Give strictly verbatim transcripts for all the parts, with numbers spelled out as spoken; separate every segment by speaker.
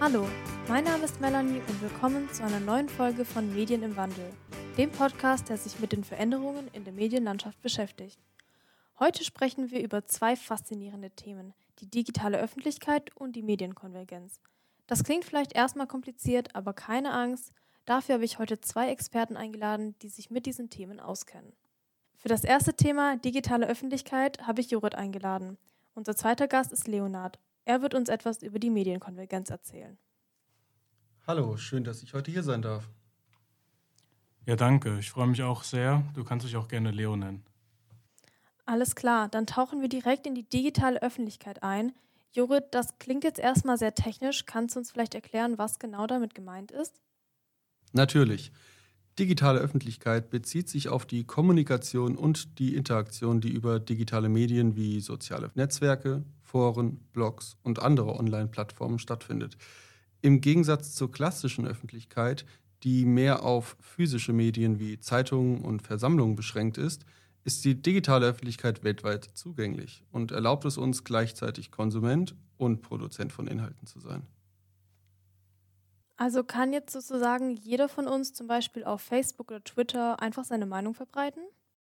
Speaker 1: Hallo, mein Name ist Melanie und willkommen zu einer neuen Folge von Medien im Wandel, dem Podcast, der sich mit den Veränderungen in der Medienlandschaft beschäftigt. Heute sprechen wir über zwei faszinierende Themen, die digitale Öffentlichkeit und die Medienkonvergenz. Das klingt vielleicht erstmal kompliziert, aber keine Angst, dafür habe ich heute zwei Experten eingeladen, die sich mit diesen Themen auskennen. Für das erste Thema, digitale Öffentlichkeit, habe ich Jorrit eingeladen. Unser zweiter Gast ist Leonard. Er wird uns etwas über die Medienkonvergenz erzählen.
Speaker 2: Hallo, schön, dass ich heute hier sein darf.
Speaker 3: Ja, danke. Ich freue mich auch sehr. Du kannst dich auch gerne Leo nennen.
Speaker 1: Alles klar, dann tauchen wir direkt in die digitale Öffentlichkeit ein. Jorrit, das klingt jetzt erstmal sehr technisch. Kannst du uns vielleicht erklären, was genau damit gemeint ist?
Speaker 2: Natürlich. Digitale Öffentlichkeit bezieht sich auf die Kommunikation und die Interaktion, die über digitale Medien wie soziale Netzwerke, Foren, Blogs und andere Online-Plattformen stattfindet. Im Gegensatz zur klassischen Öffentlichkeit, die mehr auf physische Medien wie Zeitungen und Versammlungen beschränkt ist, ist die digitale Öffentlichkeit weltweit zugänglich und erlaubt es uns gleichzeitig Konsument und Produzent von Inhalten zu sein.
Speaker 1: Also kann jetzt sozusagen jeder von uns zum Beispiel auf Facebook oder Twitter einfach seine Meinung verbreiten?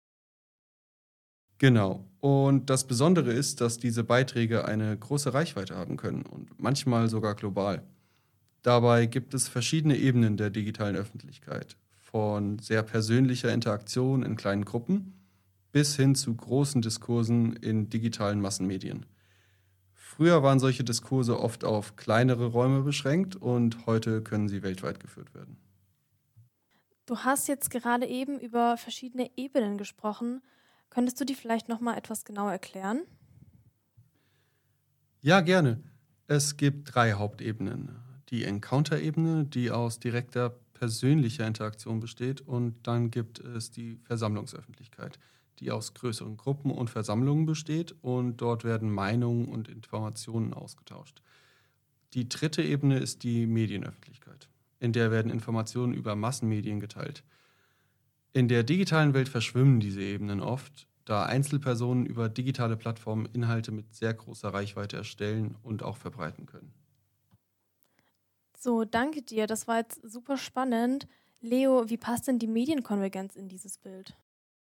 Speaker 2: Genau. Und das Besondere ist, dass diese Beiträge eine große Reichweite haben können und manchmal sogar global. Dabei gibt es verschiedene Ebenen der digitalen Öffentlichkeit, von sehr persönlicher Interaktion in kleinen Gruppen bis hin zu großen Diskursen in digitalen Massenmedien. Früher waren solche Diskurse oft auf kleinere Räume beschränkt und heute können sie weltweit geführt werden.
Speaker 1: Du hast jetzt gerade eben über verschiedene Ebenen gesprochen. Könntest du die vielleicht noch mal etwas genauer erklären?
Speaker 2: Ja, gerne. Es gibt drei Hauptebenen. Die Encounter-Ebene, die aus direkter persönlicher Interaktion besteht, und dann gibt es die Versammlungsöffentlichkeit, die aus größeren Gruppen und Versammlungen besteht, und dort werden Meinungen und Informationen ausgetauscht. Die dritte Ebene ist die Medienöffentlichkeit, in der werden Informationen über Massenmedien geteilt. In der digitalen Welt verschwimmen diese Ebenen oft, da Einzelpersonen über digitale Plattformen Inhalte mit sehr großer Reichweite erstellen und auch verbreiten können.
Speaker 1: So, danke dir. Das war jetzt super spannend. Leo, wie passt denn die Medienkonvergenz in dieses Bild?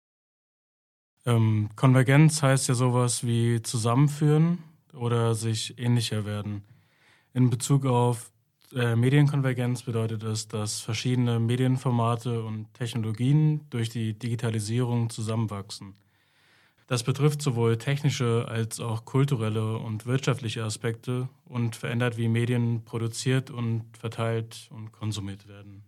Speaker 3: Ähm, Konvergenz heißt ja sowas wie zusammenführen oder sich ähnlicher werden. In Bezug auf äh, Medienkonvergenz bedeutet es, dass verschiedene Medienformate und Technologien durch die Digitalisierung zusammenwachsen. Das betrifft sowohl technische als auch kulturelle und wirtschaftliche Aspekte und verändert, wie Medien produziert und verteilt und konsumiert werden.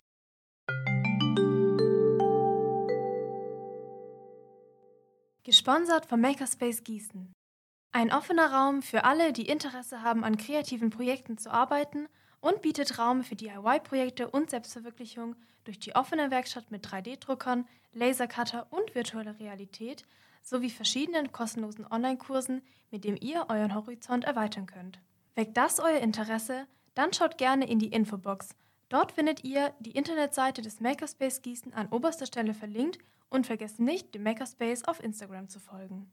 Speaker 1: Gesponsert vom Makerspace Gießen. Ein offener Raum für alle, die Interesse haben, an kreativen Projekten zu arbeiten, und bietet Raum für D I Y-Projekte und Selbstverwirklichung durch die offene Werkstatt mit drei D-Druckern, Lasercutter und virtueller Realität sowie verschiedenen kostenlosen Online-Kursen, mit dem ihr euren Horizont erweitern könnt. Weckt das euer Interesse? Dann schaut gerne in die Infobox. Dort findet ihr die Internetseite des Makerspace Gießen an oberster Stelle verlinkt und vergesst nicht, dem Makerspace auf Instagram zu folgen.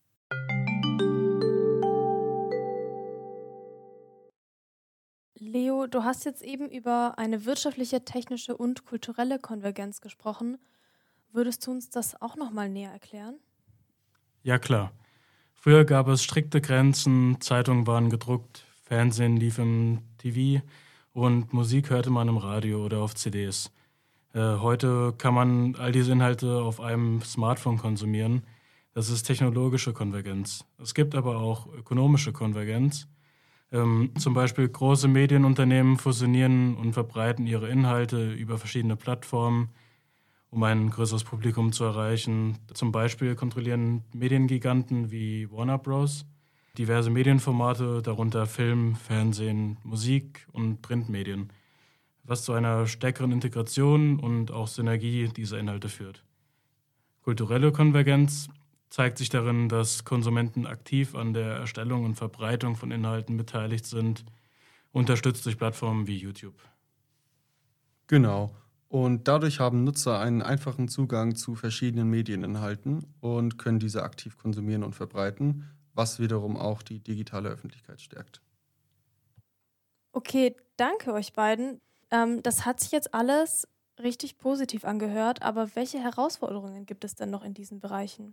Speaker 1: Leo, du hast jetzt eben über eine wirtschaftliche, technische und kulturelle Konvergenz gesprochen. Würdest du uns das auch noch mal näher erklären?
Speaker 3: Ja, klar. Früher gab es strikte Grenzen, Zeitungen waren gedruckt, Fernsehen lief im T V und Musik hörte man im Radio oder auf C Ds. Äh, heute kann man all diese Inhalte auf einem Smartphone konsumieren. Das ist technologische Konvergenz. Es gibt aber auch ökonomische Konvergenz. Ähm, zum Beispiel große Medienunternehmen fusionieren und verbreiten ihre Inhalte über verschiedene Plattformen, um ein größeres Publikum zu erreichen. Zum Beispiel kontrollieren Mediengiganten wie Warner Bros. Diverse Medienformate, darunter Film, Fernsehen, Musik und Printmedien, was zu einer stärkeren Integration und auch Synergie dieser Inhalte führt. Kulturelle Konvergenz zeigt sich darin, dass Konsumenten aktiv an der Erstellung und Verbreitung von Inhalten beteiligt sind, unterstützt durch Plattformen wie YouTube.
Speaker 2: Genau. Und dadurch haben Nutzer einen einfachen Zugang zu verschiedenen Medieninhalten und können diese aktiv konsumieren und verbreiten, was wiederum auch die digitale Öffentlichkeit stärkt.
Speaker 1: Okay, danke euch beiden. Ähm, das hat sich jetzt alles richtig positiv angehört, aber welche Herausforderungen gibt es denn noch in diesen Bereichen?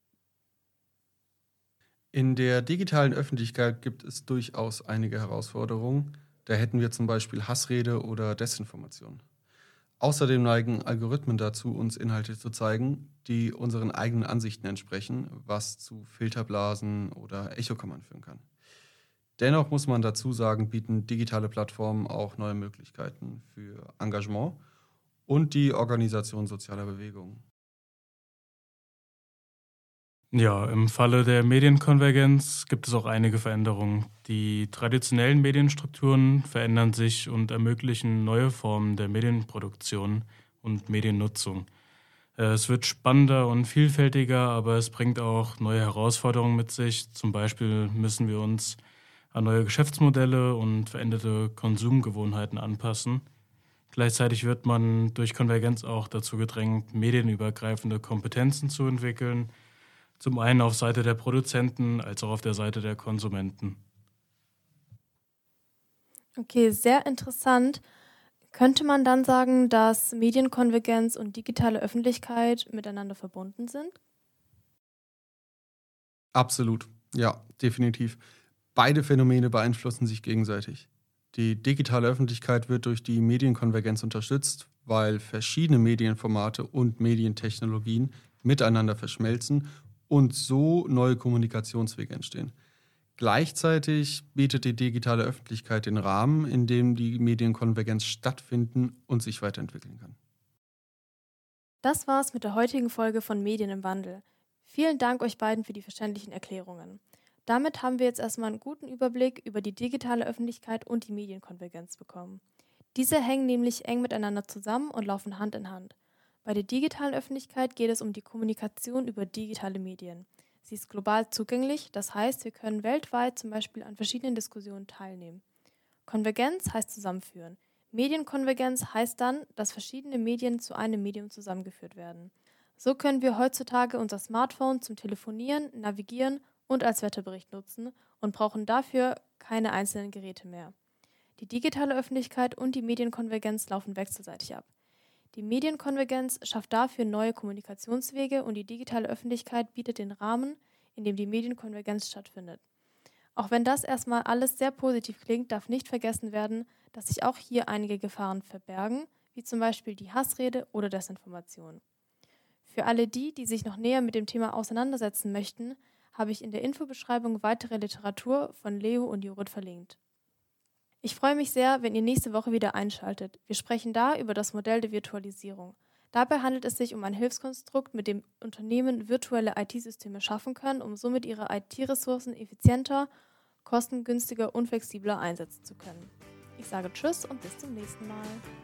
Speaker 2: In der digitalen Öffentlichkeit gibt es durchaus einige Herausforderungen. Da hätten wir zum Beispiel Hassrede oder Desinformation. Außerdem neigen Algorithmen dazu, uns Inhalte zu zeigen, die unseren eigenen Ansichten entsprechen, was zu Filterblasen oder Echokammern führen kann. Dennoch muss man dazu sagen, bieten digitale Plattformen auch neue Möglichkeiten für Engagement und die Organisation sozialer Bewegungen.
Speaker 3: Ja, im Falle der Medienkonvergenz gibt es auch einige Veränderungen. Die traditionellen Medienstrukturen verändern sich und ermöglichen neue Formen der Medienproduktion und Mediennutzung. Äh, Es wird spannender und vielfältiger, aber es bringt auch neue Herausforderungen mit sich. Zum Beispiel müssen wir uns an neue Geschäftsmodelle und veränderte Konsumgewohnheiten anpassen. Gleichzeitig wird man durch Konvergenz auch dazu gedrängt, medienübergreifende Kompetenzen zu entwickeln, zum einen auf Seite der Produzenten als auch auf der Seite der Konsumenten.
Speaker 1: Okay, sehr interessant. Könnte man dann sagen, dass Medienkonvergenz und digitale Öffentlichkeit miteinander verbunden sind?
Speaker 2: Absolut, ja, definitiv. Beide Phänomene beeinflussen sich gegenseitig. Die digitale Öffentlichkeit wird durch die Medienkonvergenz unterstützt, weil verschiedene Medienformate und Medientechnologien miteinander verschmelzen und so neue Kommunikationswege entstehen. Gleichzeitig bietet die digitale Öffentlichkeit den Rahmen, in dem die Medienkonvergenz stattfinden und sich weiterentwickeln kann.
Speaker 1: Das war's mit der heutigen Folge von Medien im Wandel. Vielen Dank euch beiden für die verständlichen Erklärungen. Damit haben wir jetzt erstmal einen guten Überblick über die digitale Öffentlichkeit und die Medienkonvergenz bekommen. Diese hängen nämlich eng miteinander zusammen und laufen Hand in Hand. Bei der digitalen Öffentlichkeit geht es um die Kommunikation über digitale Medien. Sie ist global zugänglich, das heißt, wir können weltweit zum Beispiel an verschiedenen Diskussionen teilnehmen. Konvergenz heißt zusammenführen. Medienkonvergenz heißt dann, dass verschiedene Medien zu einem Medium zusammengeführt werden. So können wir heutzutage unser Smartphone zum Telefonieren, Navigieren und als Wetterbericht nutzen und brauchen dafür keine einzelnen Geräte mehr. Die digitale Öffentlichkeit und die Medienkonvergenz laufen wechselseitig ab. Die Medienkonvergenz schafft dafür neue Kommunikationswege und die digitale Öffentlichkeit bietet den Rahmen, in dem die Medienkonvergenz stattfindet. Auch wenn das erstmal alles sehr positiv klingt, darf nicht vergessen werden, dass sich auch hier einige Gefahren verbergen, wie zum Beispiel die Hassrede oder Desinformation. Für alle die, die sich noch näher mit dem Thema auseinandersetzen möchten, habe ich in der Infobeschreibung weitere Literatur von Leo und Jorrit verlinkt. Ich freue mich sehr, wenn ihr nächste Woche wieder einschaltet. Wir sprechen da über das Modell der Virtualisierung. Dabei handelt es sich um ein Hilfskonstrukt, mit dem Unternehmen virtuelle I T-Systeme schaffen können, um somit ihre I T-Ressourcen effizienter, kostengünstiger und flexibler einsetzen zu können. Ich sage Tschüss und bis zum nächsten Mal.